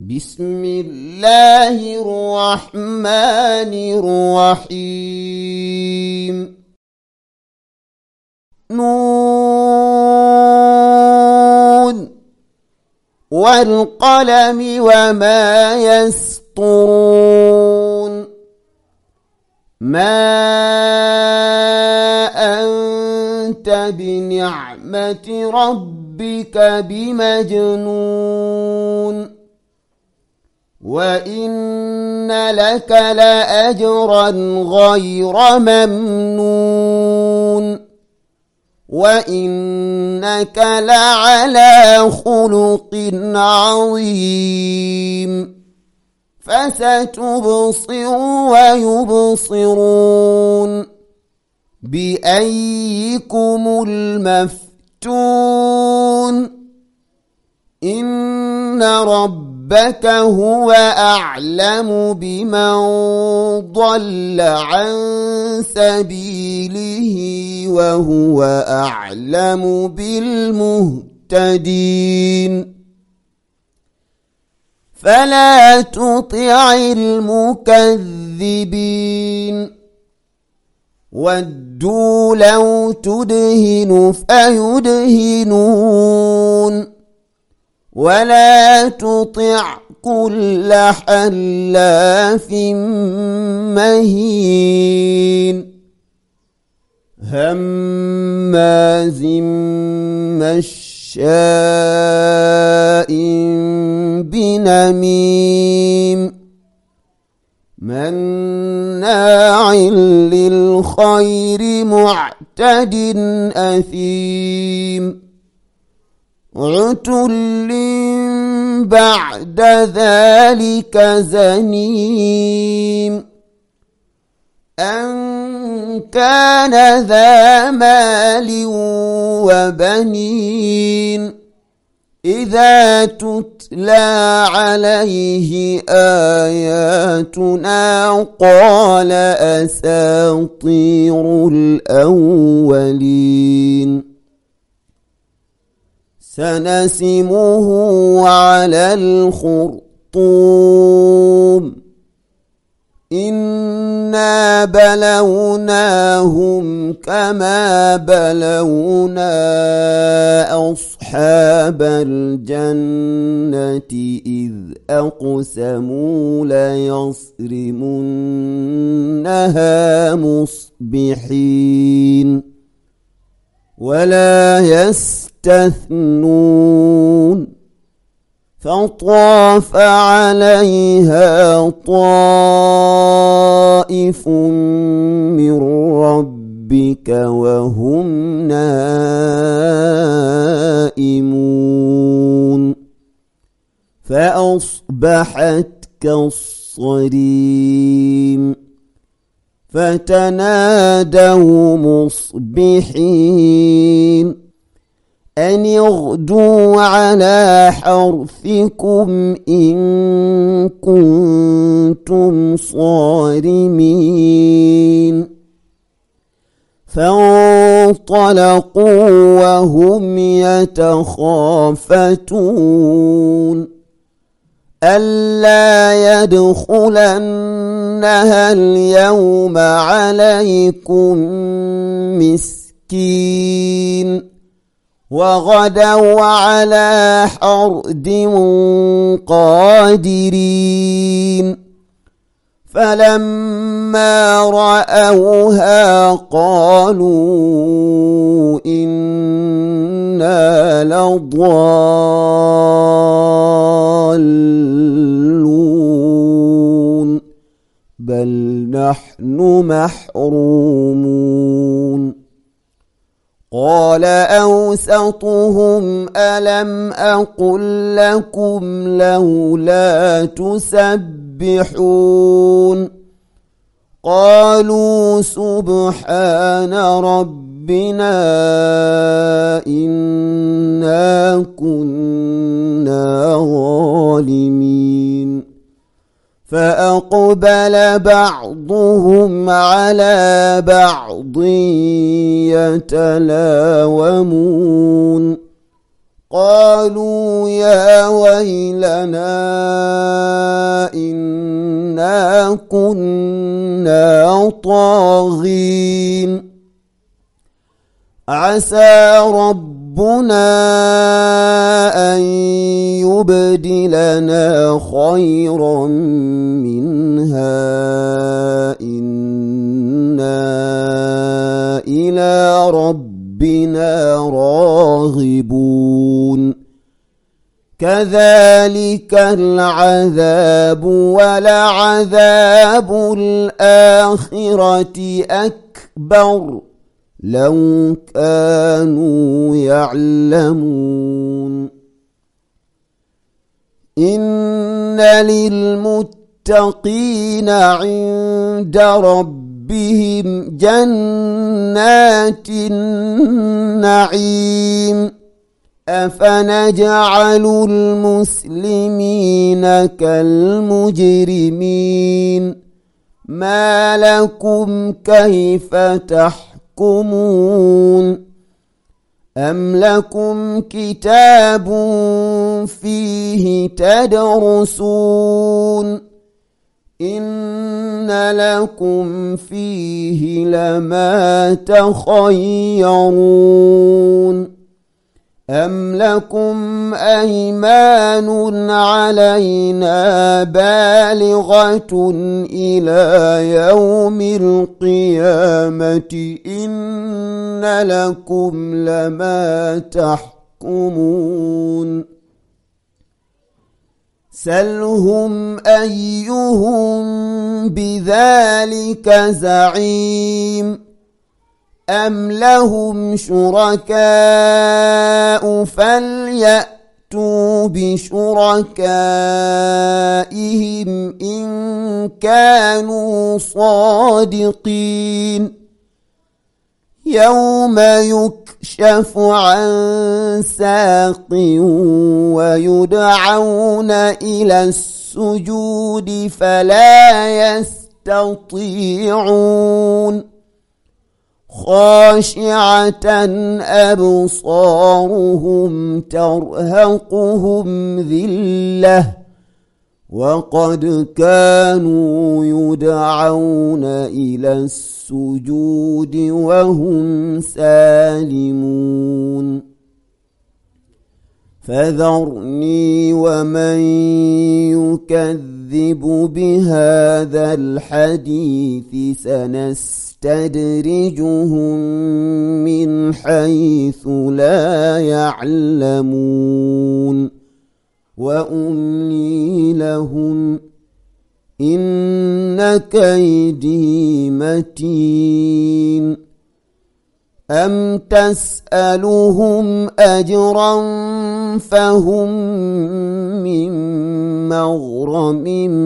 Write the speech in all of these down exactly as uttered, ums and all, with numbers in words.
بسم الله الرحمن الرحيم نون والقلم وما يسطرون ما أنت بنعمة ربك بمجنون وإن لك لأجرا غير ممنون وإنك لعلى خلق عظيم فستبصر ويبصرون بأيكم المفتون إن ربك هو أعلم بمن ضل عن سبيله وهو أعلم بالمهتدين فلا تطع المكذبين ودوا لو تدهن فيدهنون ولا تطع كل حلاف مهين هماز مشاء بنميم مناع للخير معتد أثيم عتل بعد ذلك زنيم أن كان ذا مال وبنين إذا تتلى عليه آياتنا قال أساطير الأولين سنسمه على الخرطوم إنا بلوناهم كما بلونا أصحاب الجنة إذ أقسموا ليصرمنها مصبحين ولا يستثنون فطاف عليها طائف من ربك وهم نائمون فأصبحت كالصريم فتنادوا مصبحين أن اغدوا على حرثكم إن كنتم صارمين فانطلقوا وهم يتخافتون ألا يدخلنها اليوم عليكم مسكين وغدوا على حرد قادرين فلما رأوها قالوا إنا لضالون بل نحن محرومون قال أوسطهم ألم أقل لكم لولا تسبحون قالوا سبحان ربنا إنا كنا ظالمين فأقبل بعضهم على بعض يتلاومون قالوا يا ويلنا إنا كنا طاغين عسى ربنا أن يبدلنا خيرا منها إنا إلى ربنا راغبون كذلك العذاب ولعذاب الآخرة أكبر لو كانوا يعلمون إن للمتقين عند ربهم جنات النعيم أفنجعل المسلمين كالمجرمين ما لكم كيف تحكمون أم لكم كتاب فيه تدرسون إن لكم فيه لما تخيرون أم لكم أيمان علينا بالغة إلى يوم القيامة إن لكم لما تحكمون سلهم أيهم بذلك زعيم أم لهم شركاء فليأتوا بشركائهم إن كانوا صادقين يوم يكشف عن ساق ويدعون إلى السجود فلا يستطيعون خاشعة أبصارهم ترهقهم ذلة وقد كانوا يدعون إلى السجود وهم سالمون فذرني ومن يكذب بهذا الحديث سنستدرجهم من حيث لا يعلمون وأملي لهم إن كيدي متين أم تسألهم أجرا فهم من مغرم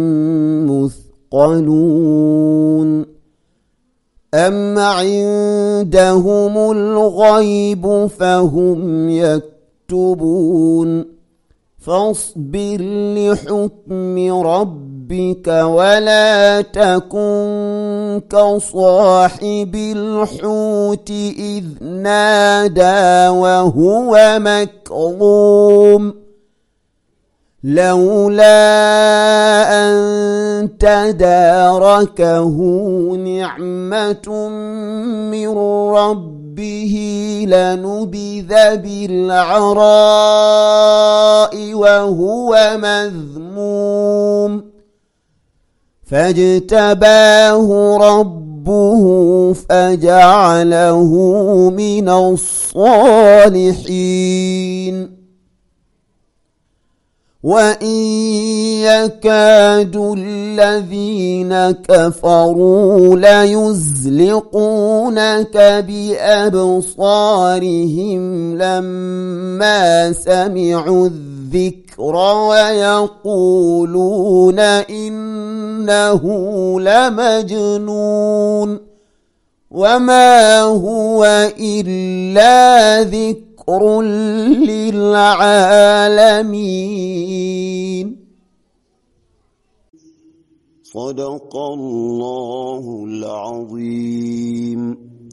مثقلون أم عندهم الغيب فهم يكتبون فاصبر لحكم ربك ولا تكن كصاحب الحوت إذ نادى وهو مكظوم لولا أن تداركه نعمة من ربه لنبذ بالعراء وهو مذموم فاجتباه ربه فجعله من الصالحين وإن يكاد الذين كفروا ليزلقونك بأبصارهم لما سمعوا الذكر ويقولون إنه لمجنون وما هو إلا ذكر ذكر للعالمين صدق الله العظيم.